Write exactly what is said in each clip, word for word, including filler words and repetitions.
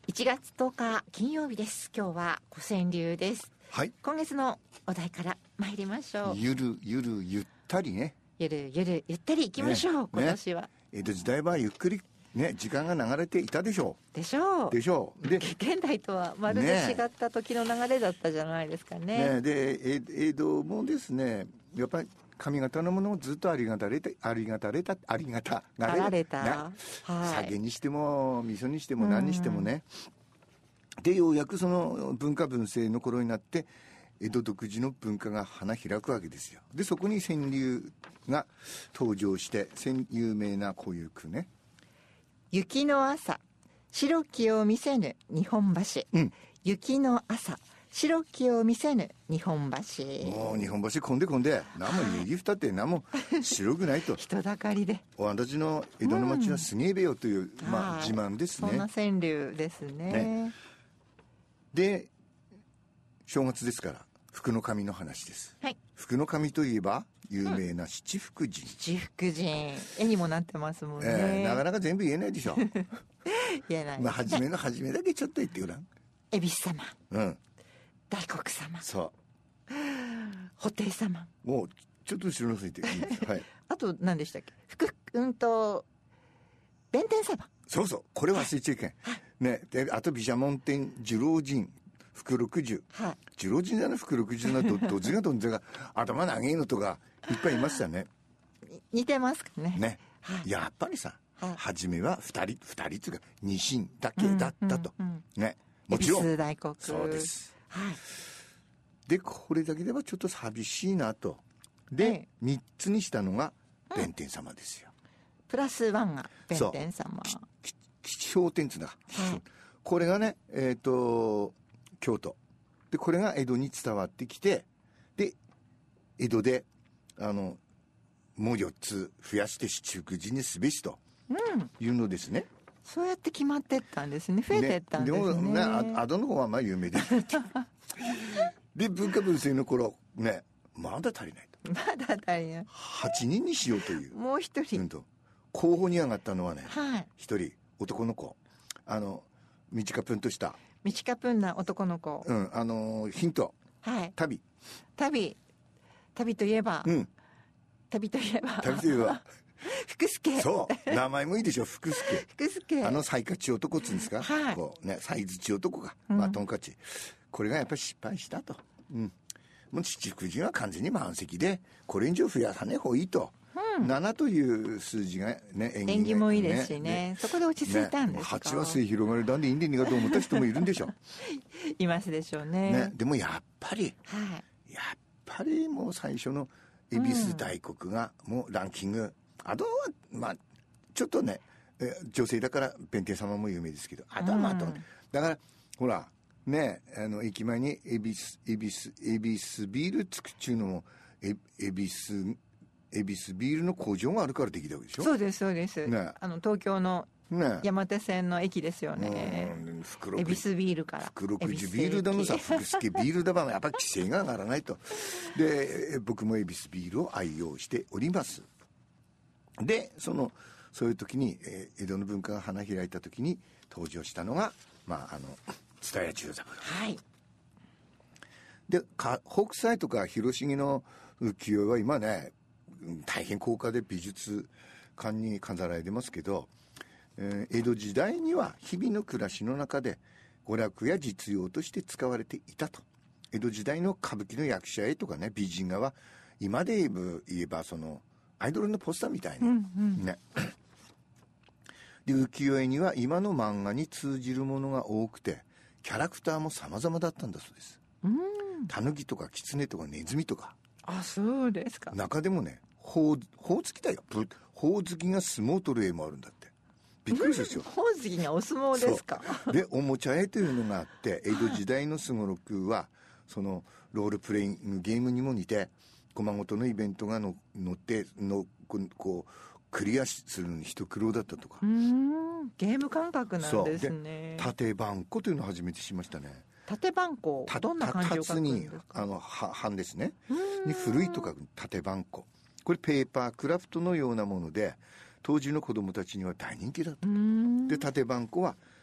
いちがつとおか金曜日です。今日は古川流です。 はい。 今月のお題から参りましょう。 ゆるゆるゆったりね。 ゆるゆるゆったりいきましょう、ね、今年は、ね、 江戸時代はゆっくりね時間が流れていたでしょう。 でしょう。 でしょう。で現代とはまるで違った時の流れだったじゃないですかね。 ねで江戸もですねやっぱり上方のものをずっとありがたれてありがたれたありがたがられた、 ねはい、 酒にしても味噌にしても何にしてもね、でようやくその文化文政の頃になって江戸独自の文化が花開くわけですよ。でそこに川柳が登場して有名なこういう句ね。 雪の朝白きを見せぬ日本橋、うん、雪の朝白きを見せぬ日本橋。 もう日本橋混んで混んで何もネギ蓋って何も白くないと人だかりでおあんたちの江戸の町はすげえべよという、うんまあ、自慢ですね。 そんな川柳です ね, ねで正月ですから福の神の話です、はい、福の神といえば有名な七福神、うん、 七福神絵にもなってますもんね、 えー、なかなか全部言えないでしょ言えない、 まあ、初めの初めだけちょっと言ってごらん。 恵比寿様、 うん大黒様、 そう布袋様、 もうちょっと後ろのついていいです、はい、 あと何でしたっけ福うんと弁天様。 そうそうこれ忘れちゃいけん、はいね、であと毘沙門天寿老人福六十、はい、寿老人じゃない福六十などどっちがどんちが頭長いのとかいっぱいいましたね。 似てますかね。 ね、はい、やっぱりさ、はい、初めは二人二人っていうか二神だけだったと、うんうんうん、ねもちろん恵比寿大黒そうです、 はい、 でこれだけではちょっと寂しいなとで、はい、みっつにしたのが弁天様ですよ、 うん、プラスワンが弁天様吉祥天つだ、はい、これがねえっ、ー、と京都でこれが江戸に伝わってきてで江戸であのもうよっつ増やして七福神にすべしというのですね、うん、 そうやって決まってったんですね。増えてったんですね。 ねでもねあ後の方はまあ有名ですで文化文政の頃ねまだ足りないとまだ足りないはちにんにしようというもう一人、 うん、と候補に上がったのはね一、 はい、 人男の子あの短ぷんとした短ぷんな男の子、 うんあのヒント、 はい、 旅旅旅といえば、 うん、 旅といえば旅といえば福助。 そう名前もいいでしょ福助福助あのサイカチ男っつうんですか、 はい、 こうねサイズチ男が、まあ、トンカチ、うん、これがやっぱり失敗したと、うん、もう七福神は完全に満席でこれ以上増やさねえ方がいいと、うん、ななという数字がね縁起が、ね、 縁起もいいですしねそこで落ち着いたんですか、 ね、はちは末広がりなんでいいんでにがと思った人もいるんでしょいますでしょう ね, ねでもやっぱり、 はい、 やっぱりもう最初の恵比寿大黒がもうランキング、うん、あとはまあちょっとね女性だから弁天様も有名ですけどあとはまあ、うん、だからほらねあの駅前に恵比寿恵比寿恵比寿ビールつくっちゅうのも恵比寿恵比寿ビールの工場があるからできたわけでしょ。 そうですそうです、ね、あの東京の山手線の駅ですよね。恵比寿ビールから福六十ビールだのさ福助ビールだばやっぱり規制が上がらないとで僕も恵比寿ビールを愛用しております。でそのそういう時に、えー、江戸の文化が花開いた時に登場したのがまああの蔦屋重三郎、 はい、 でか北斎とか広重の浮世絵は今ね大変高価で美術館に飾られてますけど、えー、江戸時代には日々の暮らしの中で娯楽や実用として使われていたと。江戸時代の歌舞伎の役者絵とかね美人画は今で言えばそのアイドルのポスターみたいな、うんうん、ねで浮世絵には今の漫画に通じるものが多くてキャラクターも様々だったんだそうです。タヌキとかキツネとかネズミとか。 あ、そうですか。 中でもねほうほうつきだよ。ほおずきが相撲を取る絵もあるんだって。びっくりするでしょ。 ほおずきがお相撲ですか。 でおもちゃ絵というのがあって江戸時代のすごろくはそのロールプレイングゲームにも似て駒ごとのイベントがの乗ってのこうクリアするのに一苦労だったとか。 うーんゲーム感覚なんですね。 縦番号というのを初めてしましたね。 縦番号どんな漢字を書くんですか。 にあの版ですねに古いと書く縦番号。これペーパークラフトのようなもので当時の子供たちには大人気だった。で縦番号は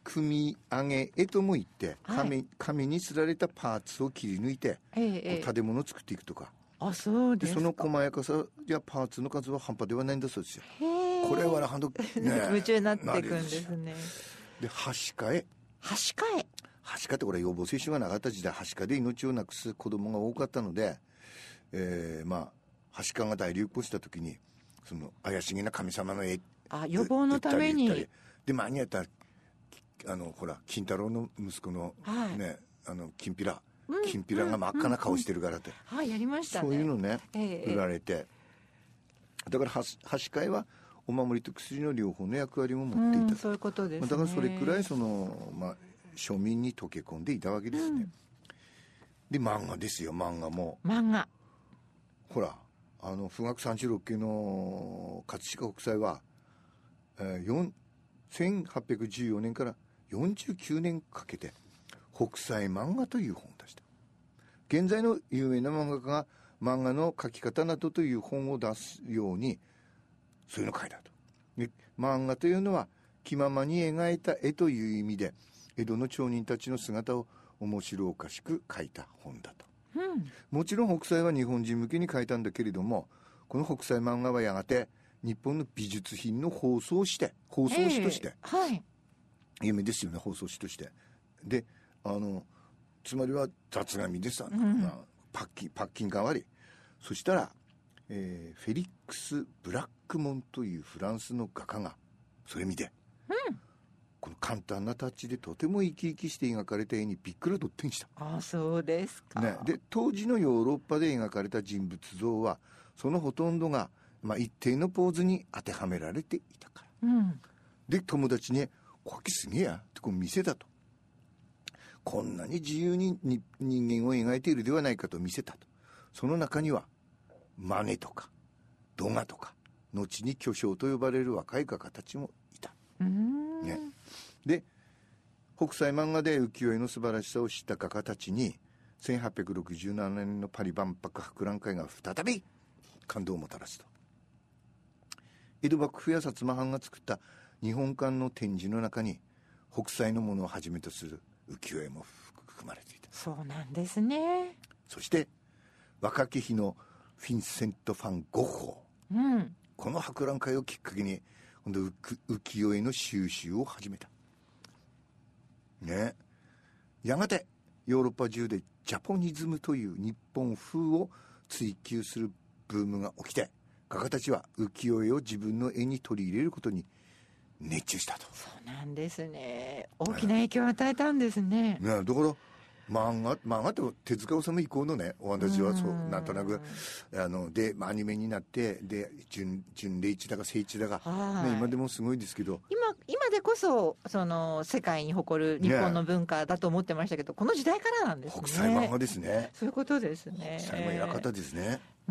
組み上げ絵とも言って、はい、紙, 紙にすられたパーツを切り抜いて、ええ、建物を作っていくとか。 あ、そうですか。 でその細やかさやパーツの数は半端ではないんだそうですよ。これはハンド、ね、 夢中になっていくんですね。 ではしかえはしかえはしかってこれ予防接種がなかった時代、はしかで命をなくす子供が多かったので、えー、まあはしかが大流行した時にその怪しげな神様の絵、 あ、予防のために。 で間に合ったらあのほら金太郎の息子の、はい、ね、あの金ピラ、うん、金ピラが真っ赤な顔してるからって、 うんうんうん、はい、やりましたね。 そういうのね、えー、売られて、だからはしかえはお守りと薬の両方の役割も持っていた、うん、 そういうことですね。 だからそれくらいその、まあ、庶民に溶け込んでいたわけですね、うん、で漫画ですよ。漫画も漫画ほらあの富岳さんじゅうろっけいの葛飾北斎は、えー、せんはっぴゃくじゅうよねんからよんじゅうきゅうねんかけて北斎漫画という本を出した。現在の有名な漫画家が漫画の描き方などという本を出すようにそういうのを書いたと。で漫画というのは気ままに描いた絵という意味で江戸の町人たちの姿を面白おかしく書いた本だと、うん、もちろん北斎は日本人向けに書いたんだけれども、この北斎漫画はやがて日本の美術品の包装して包装紙として、 えーはい、 有名ですよね、包装紙として。であのつまりは雑紙でさ、うん、まあ、パッキンパッキン代わり。そしたら、えー、フェリックス・ブラックモンというフランスの画家がそれ見て、うん、この簡単なタッチでとても生き生きして描かれた絵にびっくりとってんした。 あ、そうですか、 ね、で当時のヨーロッパで描かれた人物像はそのほとんどが、まあ、一定のポーズに当てはめられていたから、うん、で友達に「こきすげえや」ってこう見せたと。こんなに自由にに人間を描いているではないかと見せたと。その中にはマネとかドガとか後に巨匠と呼ばれる若い画家たちもいた、うーん、ね、で北斎漫画で浮世絵の素晴らしさを知った画家たちにせんはっぴゃくろくじゅうななねんのパリ万博博覧会が再び感動をもたらすと。江戸幕府や薩摩藩が作った日本館の展示の中に北斎のものをはじめとする浮世絵も含まれていた。 そうなんですね。 そして若き日のフィンセント・ファン・ゴッホ、うん、この博覧会をきっかけに今度浮世絵の収集を始めた、ね、やがてヨーロッパ中でジャポニズムという日本風を追求するブームが起きて、画家たちは浮世絵を自分の絵に取り入れることに熱中したと。 そうなんですね。大きな影響を与えたんですね。 ね、だから漫画漫画って手塚治虫以降のねお話はそうなんとなくあので、まあ、アニメになってで純純礼一だか聖一だか、ね、今でもすごいですけど、 今今でこそその世界に誇る日本の文化だと思ってましたけど、ね、この時代からなんですね。 北斎漫画ですね。 そういうことですね。 北斎も偉かったですね、 うん、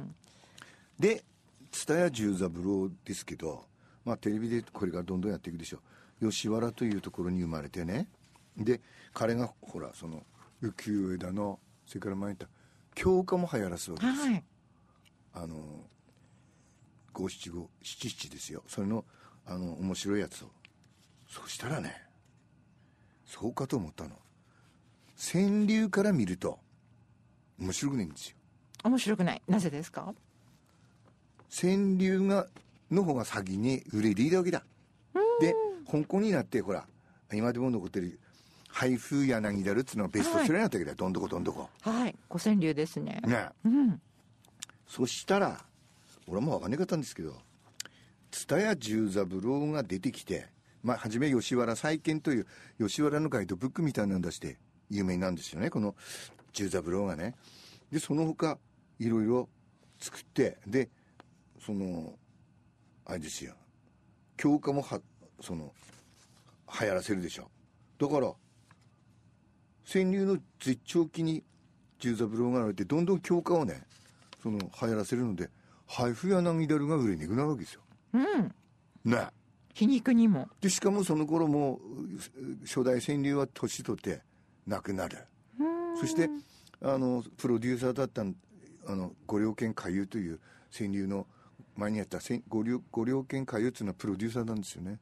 で蔦屋十三郎ですけど、まあ、テレビでこれからどんどんやっていくでしょう。吉原というところに生まれてね、で彼がほらその浮世絵だのそれから前言った狂歌も流行らすわけですよ、はい、あの五七五七七ですよ。それのあの面白いやつを。そしたらねそうかと思ったの、川柳から見ると面白くないんですよ。 面白くない。なぜですか。 川柳がの方が先に売れていたわけだ。で香港になってほら今でも残ってる配風柳だるっつうのがベストセラーになったわけだよ、はい、どんどこどんどこ。 はい、五川柳ですね。 ね、うん、そしたら俺はもう分かんなかったんですけど蔦屋十三郎が出てきて、まあ初め吉原再建という吉原のガイドブックみたいなの出して有名なんですよね、この十三郎がね。でその他いろいろ作って、でそのあれですよ狂歌もはその流行らせるでしょ。だから川柳の絶頂期に十三郎が現れてどんどん狂歌をねその流行らせるので配布や柳だるが売れにくなるわけですよ、うん、ね、 皮肉にも。 でしかもその頃も初代川柳は年取ってなくなる。そしてあのプロデューサーだったあの五稜軒歌謡という川柳の前にやった五稜軒歌謡っていうのはプロデューサーなんですよね。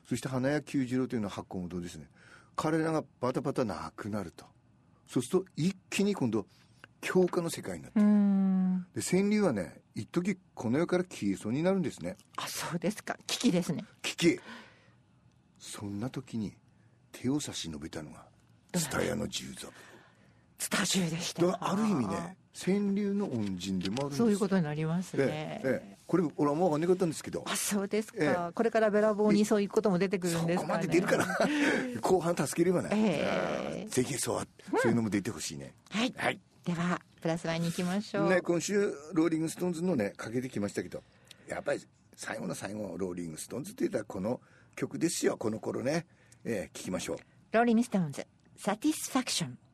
そして花屋久次郎というのは発行元ですね。彼らがバタバタなくなると、そうすると一気に今度強化の世界になって、で川柳はね一時この世から消えそうになるんですね。 あ、そうですか。危機ですね。 危機。そんな時に手を差し伸べたのが蔦屋の十三郎。 蔦十でした。 だからある意味ね川柳の恩人でもあるんです。 そういうことになりますね。 ええええ、これ俺はもう分かんなかったんですけど。 あ、そうですか、ええ、これからべらぼうにそういうことも出てくるんですかね。 そこまで出るかな後半助ければね、 えー、ぜひそう、うん、そういうのも出てほしいね。 はい、はい、ではプラスワンに行きましょう、 ね、今週ローリングストーンズのねかけてきましたけど、やっぱり最後の最後ローリングストーンズって言ったらこの曲ですよ。この頃ね、えー、聞きましょう。 ローリングストーンズサティスファクション。